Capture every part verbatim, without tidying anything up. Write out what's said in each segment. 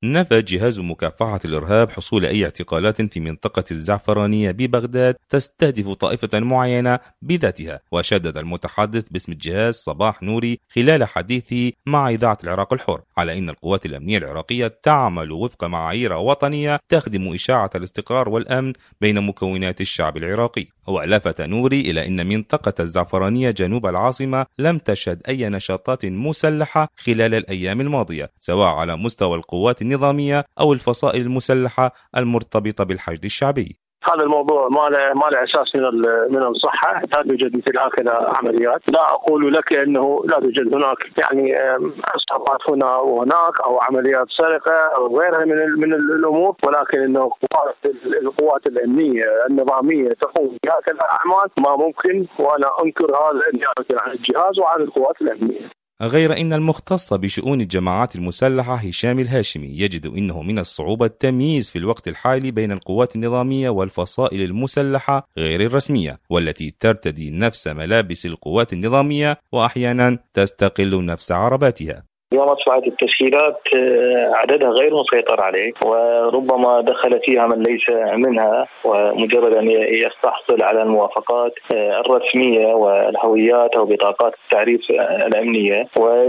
نفى جهاز مكافحة الإرهاب حصول أي اعتقالات في منطقة الزعفرانية ببغداد تستهدف طائفة معينة بذاتها. وشدد المتحدث باسم الجهاز صباح نوري خلال حديثه مع إذاعة العراق الحر على أن القوات الأمنية العراقية تعمل وفق معايير وطنية تخدم إشاعة الاستقرار والأمن بين مكونات الشعب العراقي. ولفت نوري إلى أن منطقة الزعفرانية جنوب العاصمة لم تشهد أي نشاطات مسلحة خلال الأيام الماضية، سواء على مستوى القوات النظامية أو الفصائل المسلحة المرتبطة بالحشد الشعبي. هذا الموضوع ما له ما له اساس من من الصحه، لا توجد مثل هكذا عمليات، لا اقول لك انه لا توجد هناك يعني عصابات هنا وهناك او عمليات سرقه او غيرها من من الامور، ولكن انه قوات القوات الامنيه النظاميه تقوم بهكذا الاعمال ما ممكن، وانا انكر هذا نيابه عن الجهاز وعن القوات الامنيه. غير أن المختص بشؤون الجماعات المسلحة هشام الهاشمي يجد أنه من الصعوبة التمييز في الوقت الحالي بين القوات النظامية والفصائل المسلحة غير الرسمية، والتي ترتدي نفس ملابس القوات النظامية وأحيانا تستقل نفس عرباتها. اليوم أصبحت التسهيلات عددها غير مسيطر عليه، وربما دخل فيها من ليس منها، ومجرد أن يستحصل على الموافقات الرسمية والهويات أو بطاقات التعريف الأمنية،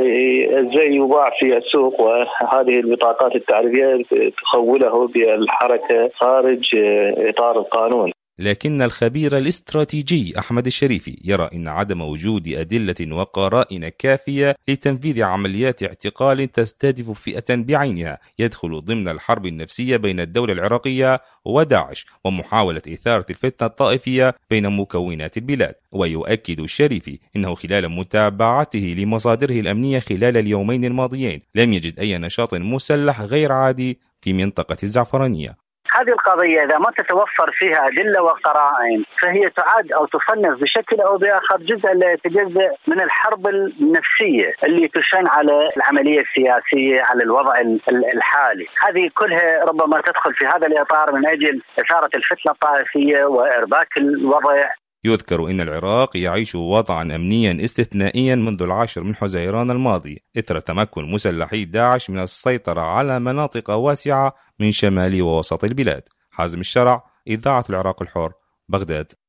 والزي يباع في السوق، وهذه البطاقات التعريفية تخوله بالحركة خارج إطار القانون. لكن الخبير الاستراتيجي أحمد الشريفي يرى أن عدم وجود أدلة وقرائن كافية لتنفيذ عمليات اعتقال تستهدف فئة بعينها يدخل ضمن الحرب النفسية بين الدولة العراقية وداعش ومحاولة إثارة الفتنة الطائفية بين مكونات البلاد. ويؤكد الشريفي أنه خلال متابعته لمصادره الأمنية خلال اليومين الماضيين لم يجد أي نشاط مسلح غير عادي في منطقة الزعفرانية. هذه القضية إذا ما تتوفر فيها أدلة وقرائن فهي تعاد أو تصنف بشكل أو بآخر جزء لا يتجزأ من الحرب النفسية اللي تشن على العملية السياسية، على الوضع الحالي. هذه كلها ربما تدخل في هذا الإطار من أجل إثارة الفتنة الطائفية وإرباك الوضع. يذكر أن العراق يعيش وضعا أمنيا استثنائيا منذ العاشر من حزيران الماضي إثر تمكن مسلحي داعش من السيطرة على مناطق واسعة من شمال ووسط البلاد. حازم الشرع، إذاعة العراق الحر، بغداد.